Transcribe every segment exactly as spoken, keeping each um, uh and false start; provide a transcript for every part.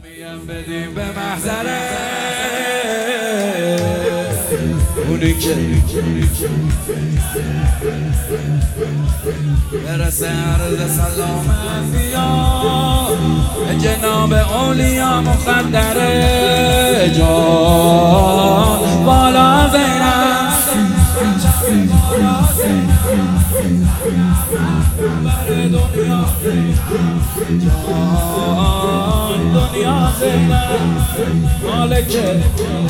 میم بدیم به محضره اونی که برسه عرض سلام انبیا به جناب اولیا مقدره جان بالا زینب دنیا دنیا زینب مالکه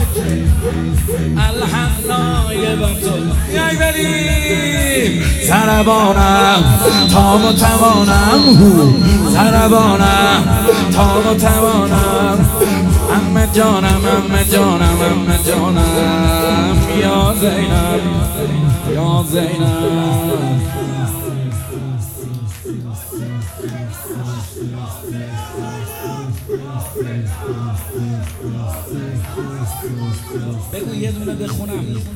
الحنای بطل یای بریم سربانم تام و توانم سربانم تام و توانم امه جانم امه جانم امه جانم یا زینب یا زینب بگو یه دونه بخونم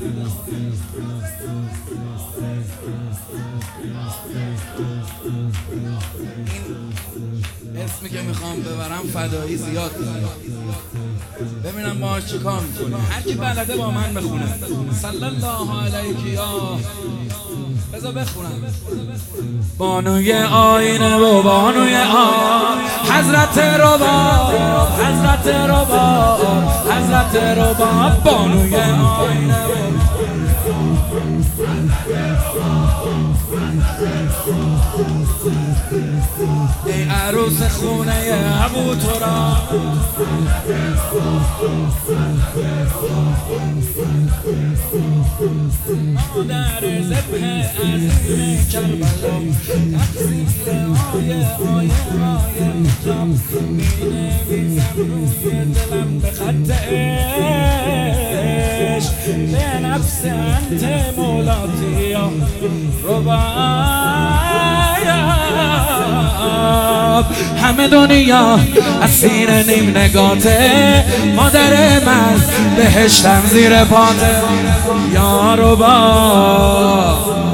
اسمی که میخوام ببرم فدایی زیاد ببینم باهاش چی کار میکنی هر کی بلده با من بخونه صلی الله علیک یا بذار بخونم بانوی آینه و بانوی آن حضرت رباب حضرت رباب حضرت رباب بانوی آینه ای عروس خونه ابو تراب مادر ذبح عظیم کربلا تقصیر آیه آیه آیه مجاب مینویسم روی دلم به خط عشق به نفس انت مولاتی یا رباب همه دنیا اسیر نیم نگاته مادر من بهشتم زیر پاته یا رباب